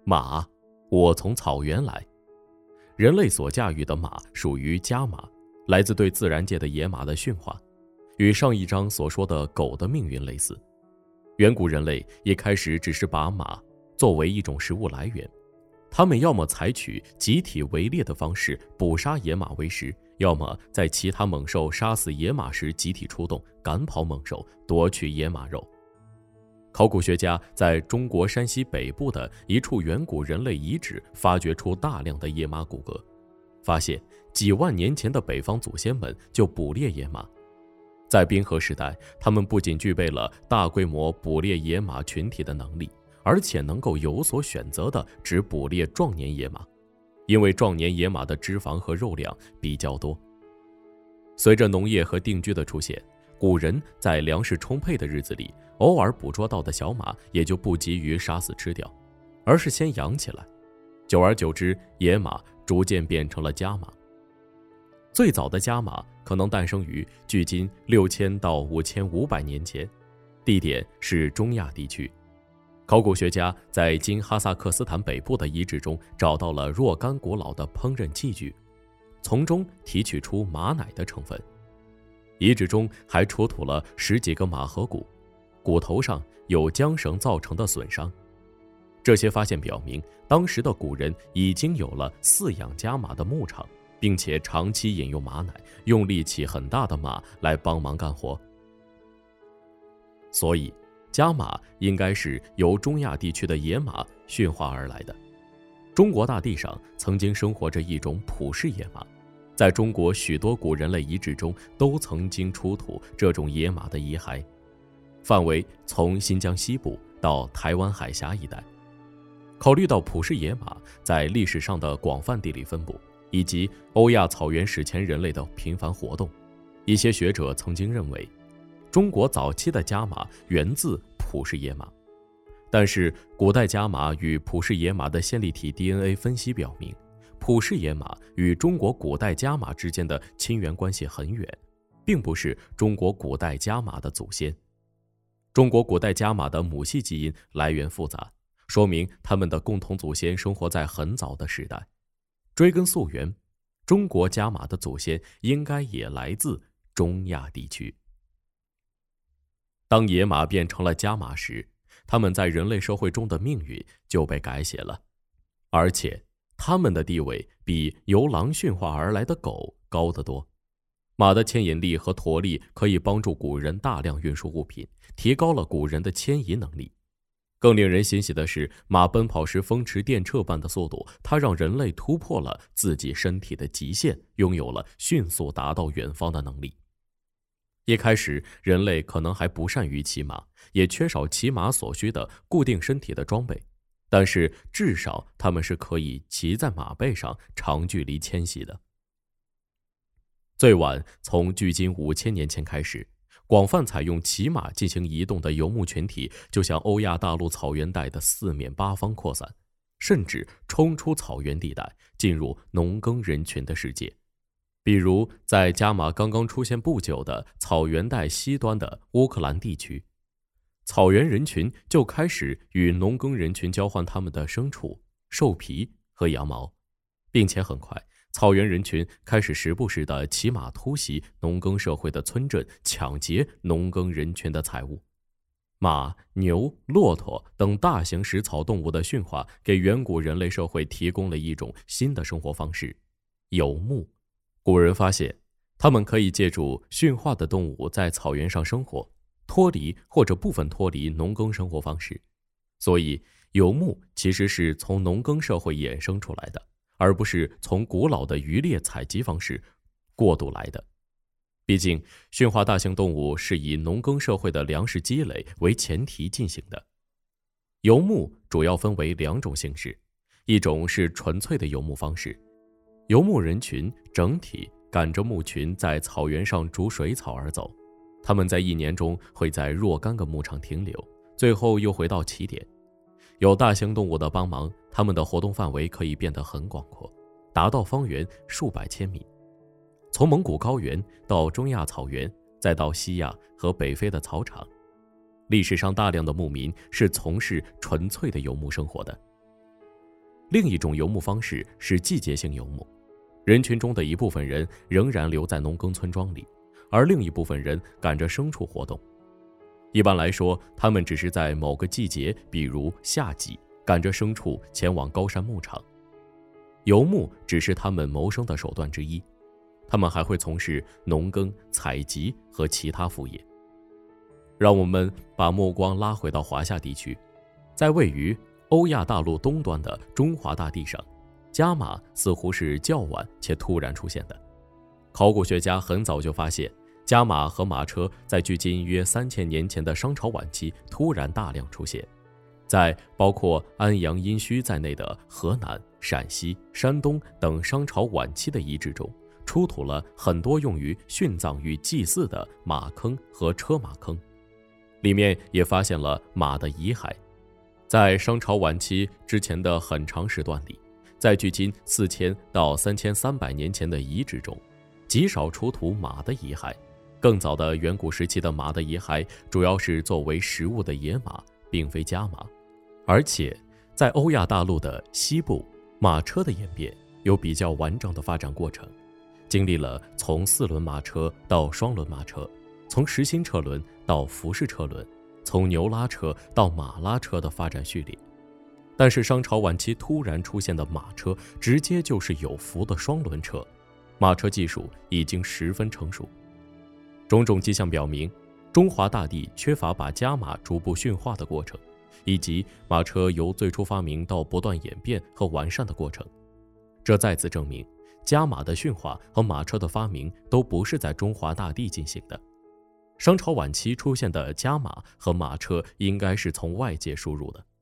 马，我从草原来。人类所驾驭的马属于家马，来自对自然界的野马的驯化，与上一章所说的狗的命运类似。远古人类一开始只是把马作为一种食物来源，他们要么采取集体围猎的方式捕杀野马为食，要么在其他猛兽杀死野马时集体出动，赶跑猛兽，夺取野马肉。考古学家在中国山西北部的一处远古人类遗址发掘出大量的野马骨骼，发现几万年前的北方祖先们就捕猎野马。在冰河时代，他们不仅具备了大规模捕猎野马群体的能力，而且能够有所选择地只捕猎壮年野马，因为壮年野马的脂肪和肉量比较多。随着农业和定居的出现，古人在粮食充沛的日子里，偶尔捕捉到的小马也就不急于杀死吃掉，而是先养起来。久而久之，野马逐渐变成了家马。最早的家马可能诞生于距今6000到5500年前，地点是中亚地区。考古学家在今哈萨克斯坦北部的遗址中找到了若干古老的烹饪器具，从中提取出马奶的成分。遗址中还出土了10几个马颌骨，骨头上有缰绳造成的损伤。这些发现表明，当时的古人已经有了饲养家马的牧场，并且长期饮用马奶，用力气很大的马来帮忙干活。所以，家马应该是由中亚地区的野马驯化而来的。中国大地上曾经生活着一种普氏野马，在中国许多古人类遗址中都曾经出土这种野马的遗骸，范围从新疆西部到台湾海峡一带。考虑到普氏野马在历史上的广泛地理分布，以及欧亚草原史前人类的频繁活动，一些学者曾经认为，中国早期的家马源自普氏野马。但是古代家马与普氏野马的线粒体 DNA 分析表明，普氏野马与中国古代家马之间的亲缘关系很远，并不是中国古代家马的祖先。中国古代家马的母系基因来源复杂，说明他们的共同祖先生活在很早的时代。追根溯源，中国家马的祖先应该也来自中亚地区。当野马变成了家马时，他们在人类社会中的命运就被改写了，而且他们的地位比由狼驯化而来的狗高得多。马的牵引力和驮力可以帮助古人大量运输物品，提高了古人的迁移能力。更令人欣喜的是，马奔跑时风驰电掣般的速度，它让人类突破了自己身体的极限，拥有了迅速达到远方的能力。一开始，人类可能还不善于骑马，也缺少骑马所需的固定身体的装备，但是至少他们是可以骑在马背上长距离迁徙的。最晚从距今5000年前开始，广泛采用骑马进行移动的游牧群体就向欧亚大陆草原带的四面八方扩散，甚至冲出草原地带，进入农耕人群的世界。比如在家马刚刚出现不久的草原带西端的乌克兰地区，草原人群就开始与农耕人群交换他们的牲畜、兽皮和羊毛，并且很快草原人群开始时不时地骑马突袭农耕社会的村镇，抢劫农耕人群的财物。马、牛、骆驼等大型食草动物的驯化，给远古人类社会提供了一种新的生活方式——游牧。古人发现，他们可以借助驯化的动物在草原上生活，脱离或者部分脱离农耕生活方式。所以，游牧其实是从农耕社会衍生出来的，而不是从古老的渔猎采集方式过渡来的。毕竟，驯化大型动物是以农耕社会的粮食积累为前提进行的。游牧主要分为2种形式，一种是纯粹的游牧方式，游牧人群整体赶着牧群在草原上逐水草而走，他们在1年中会在若干个牧场停留，最后又回到起点。有大型动物的帮忙，他们的活动范围可以变得很广阔，达到方圆数百千米。从蒙古高原到中亚草原，再到西亚和北非的草场，历史上大量的牧民是从事纯粹的游牧生活的。 另一种游牧方式是季节性游牧，人群中的一部分人仍然留在农耕村庄里，而另一部分人赶着牲畜活动。一般来说，他们只是在某个季节，比如夏季，赶着牲畜前往高山牧场。游牧只是他们谋生的手段之一，他们还会从事农耕、采集和其他副业。让我们把目光拉回到华夏地区，在位于欧亚大陆东端的中华大地上，家马似乎是较晚且突然出现的。考古学家很早就发现，家马和马车在距今约3000年前的商朝晚期突然大量出现，在包括安阳、殷墟在内的河南、陕西、山东等商朝晚期的遗址中，出土了很多用于殉葬与祭祀的马坑和车马坑，里面也发现了马的遗骸。在商朝晚期之前的很长时段里，在距今4000到3300年前的遗址中，极少出土马的遗骸。更早的远古时期的马的遗骸主要是作为食物的野马，并非家马。而且在欧亚大陆的西部，马车的演变有比较完整的发展过程，经历了从4轮马车到双轮马车，从实心车轮到浮式车轮，从牛拉车到马拉车的发展序列。但是商朝晚期突然出现的马车直接就是有浮的双轮车，马车技术已经十分成熟。种种迹象表明，中华大地缺乏把家马逐步驯化的过程，以及马车由最初发明到不断演变和完善的过程。这再次证明，家马的驯化和马车的发明都不是在中华大地进行的。商朝晚期出现的家马和马车应该是从外界输入的。